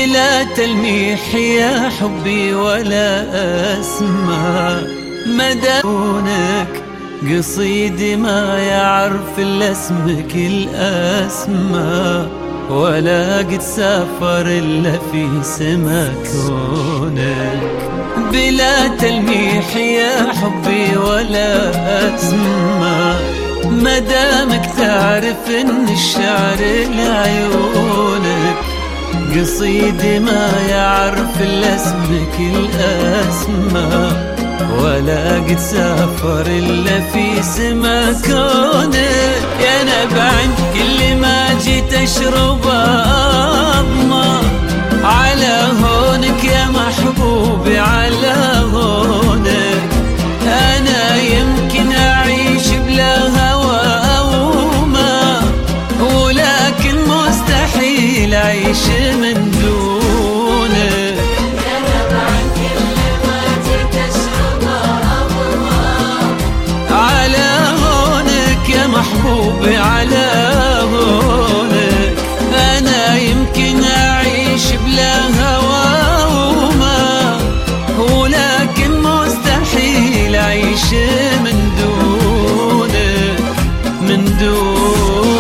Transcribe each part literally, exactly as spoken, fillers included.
بلا تلميح يا حبي ولا أسمع مدونك، قصيدي ما يعرف إلا اسمك الأسمى، ولا قد سافر إلا في سما كونك. بلا تلميح يا حبي ولا أسمع مدامك تعرف إن الشعر لعيونك، قصيدي ما يعرف إلا اسمك الأسمى، ولا قد سافر إلا في سما كونك. يا نبع كل ما جيت أشرب أضمى على هونك يا محبوبي على هونك. أنا يمكن أعيش بلا هوى أو ما، ولكن مستحيل أعيش من دونك. يا نبع كل ما جيت أشرب أضمى على هونك يا محبوبي على هونك. أنا يمكن أعيش بلا هوى وما، ولكن مستحيل أعيش من دونك من دونك.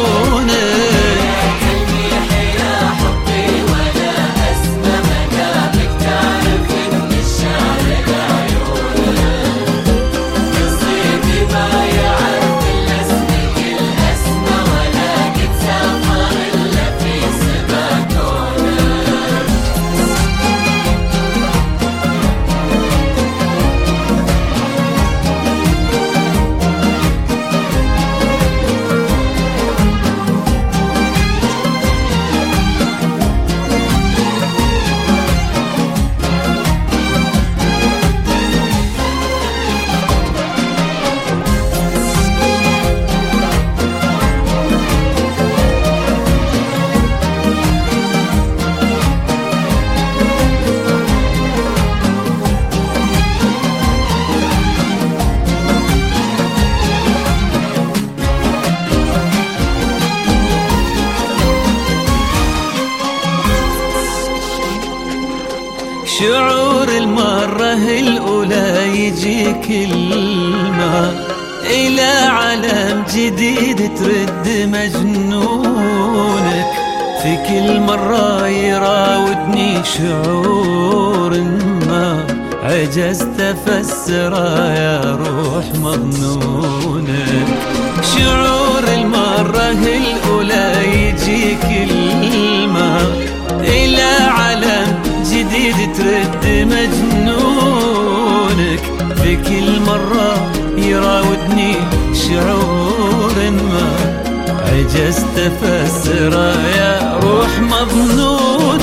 شعور المرة الأولى يجي كلمة إلى عالم جديد ترد مجنونك. في كل مرة يراودني شعور ما عجزت أفسره يا روح مظنونك. شعور المرة الأولى يجي كلمة إلى عالم جديد ترد مجنونك. في كل مرة يراودني شعور ما عجزت أفسره يا روح مظنونك.